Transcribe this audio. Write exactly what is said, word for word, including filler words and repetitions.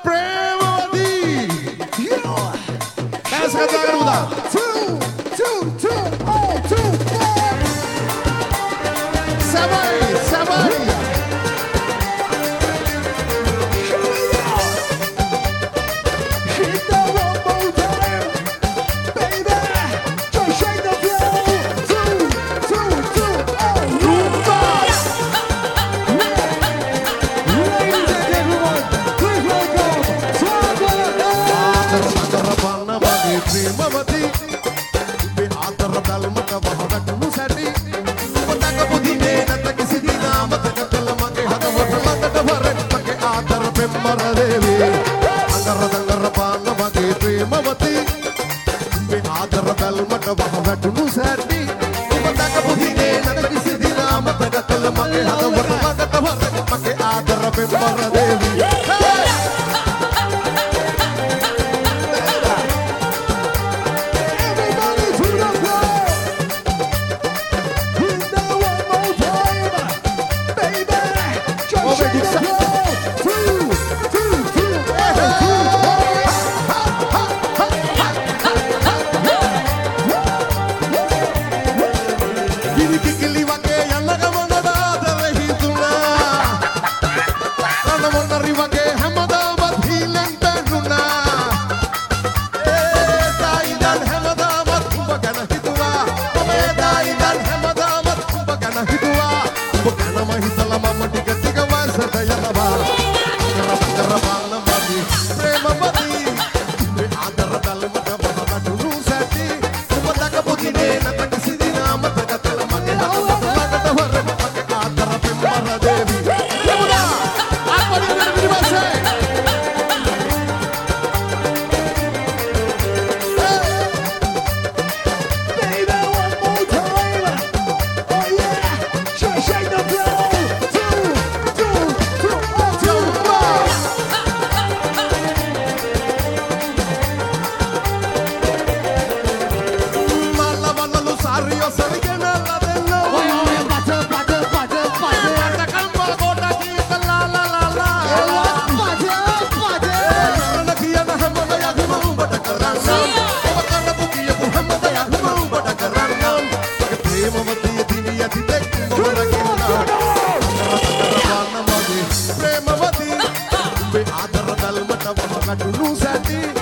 Premavati. Dance करता कर बुदा. Two, two, two, oh, two, four. Sabai, sabai. Hit that one more time, baby. Just shake the floor. Two, two, two, oh, rumba. Ladies and gentlemen, please welcome Swagger. Sagar panna magi Premavati. Be aadar dal mata bahagat musati. Patak budine nat kisi dina matak dal mage hada varat varat mage aadar Premara devi. Agar dangar panna magi Premavati. Be aadar dal mata bahagat musati. Patak budine nat kisi dina matak dal mage hada varat varat mage aadar Premara devi. Everybody to the floor. Hit that one more time, baby. Just Oh, shake baby, the stop. floor. Two, two, two, oh, two, four. Giri kikili wake yanaga manada darahi tuna. Rana mona riwake hamada badhilen tanuna. Eh daidan hamada badhumba gana hitwa. Eh daidan hamada badhumba gana hitwa. Bukana mahitala mama tiga tiga wasa dayalaba. Kara kara bana magi Premavati. Be adar dal mata bahaga dulu sati. Umata kabudine nata kisi dina mata katala mage hada varat varat mage adar Premara devi. Yamuda, apa ni mere mere base? Baby, one more time. Oh yeah, just shake the floor. Two, two, two, oh, two, four. Mala balalu sario sarigena la denno. Butter, butter, butter, butter. Mata kalma kota ki la la la la. Butter, butter. Karna kiya na hamada ya himu bata karanam. Bakana bukiya bu hamada ya himu bata karanam. Ke Premavati dini ya didek mora kinna. Karna magi Premavati. Be adar dal mata bahaga dulu sati.